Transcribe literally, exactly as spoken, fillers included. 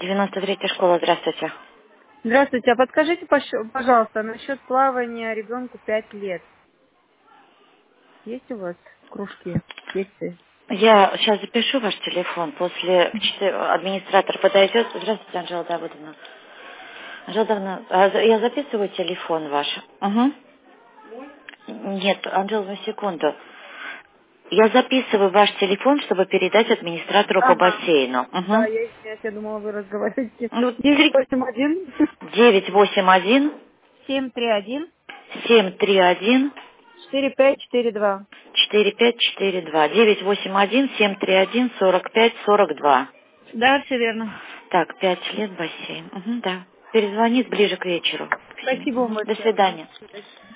девяносто третья школа, здравствуйте. Здравствуйте, а подскажите, пош- пожалуйста, насчет плавания ребенку пять лет. Есть у вас кружки, секции? Я сейчас запишу ваш телефон, после четы- администратор подойдет. Здравствуйте, Анжела Давыдовна. Анжела Давыдовна, а за- я записываю телефон ваш. Угу. Нет, Анжела, на секунду. Я записываю ваш телефон, чтобы передать администратору по Ага. бассейну. Да, Угу. я извиняюсь, я думала, вы разговариваете. Ну, девять восемь один девять восемь один семь три один семь три один четыре пять четыре два. четыре пять четыре два. девять восемь один семь три один сорок пять сорок два. Да, все верно. Так, пять лет бассейн. Угу, да. Перезвонит ближе к вечеру. К семи. Спасибо вам Мгм. До большое. свидания. Мгм.